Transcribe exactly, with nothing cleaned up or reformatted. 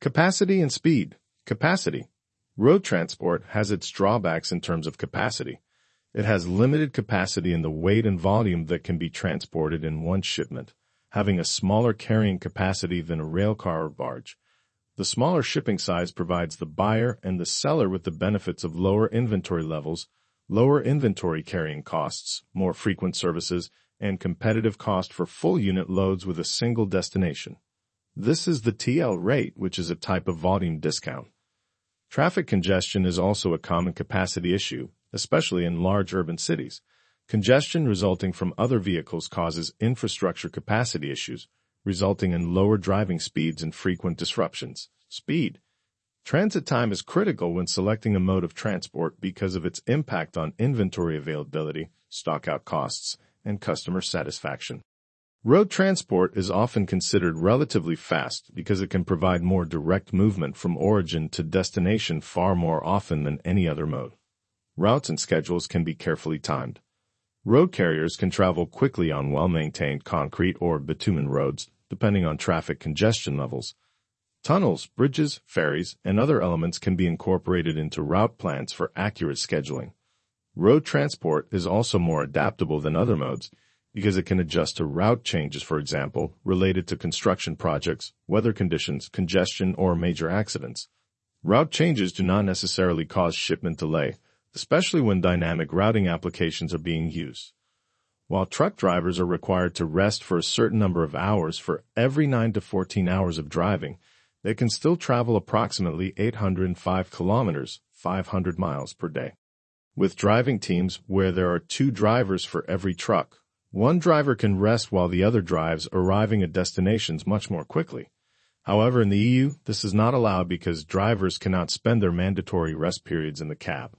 Capacity and speed. Capacity. Road transport has its drawbacks in terms of capacity. It has limited capacity in the weight and volume that can be transported in one shipment, having a smaller carrying capacity than a railcar or barge. The smaller shipping size provides the buyer and the seller with the benefits of lower inventory levels, lower inventory carrying costs, more frequent services, and competitive cost for full unit loads with a single destination. This is the T L rate, which is a type of volume discount. Traffic congestion is also a common capacity issue, especially in large urban cities. Congestion resulting from other vehicles causes infrastructure capacity issues, resulting in lower driving speeds and frequent disruptions. Speed. Transit time is critical when selecting a mode of transport because of its impact on inventory availability, stockout costs, and customer satisfaction. Road transport is often considered relatively fast because it can provide more direct movement from origin to destination far more often than any other mode. Routes and schedules can be carefully timed. Road carriers can travel quickly on well-maintained concrete or bitumen roads, depending on traffic congestion levels. Tunnels, bridges, ferries, and other elements can be incorporated into route plans for accurate scheduling. Road transport is also more adaptable than other modes because it can adjust to route changes, for example, related to construction projects, weather conditions, congestion, or major accidents. Route changes do not necessarily cause shipment delay, especially when dynamic routing applications are being used. While truck drivers are required to rest for a certain number of hours for every nine to fourteen hours of driving, they can still travel approximately eight hundred five kilometers, five hundred miles per day. With driving teams where there are two drivers for every truck, one driver can rest while the other drives, arriving at destinations much more quickly. However, in the E U, this is not allowed because drivers cannot spend their mandatory rest periods in the cab.